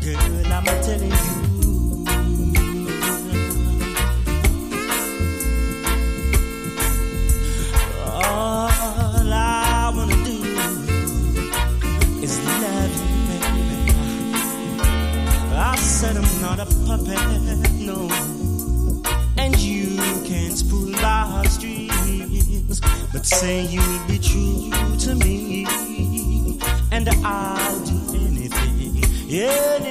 Girl, I'm telling you, all I wanna do is love you, baby. I said I'm not a puppet, no, and you can't spool my strings, but say you'll be true to me, and I'll do anything.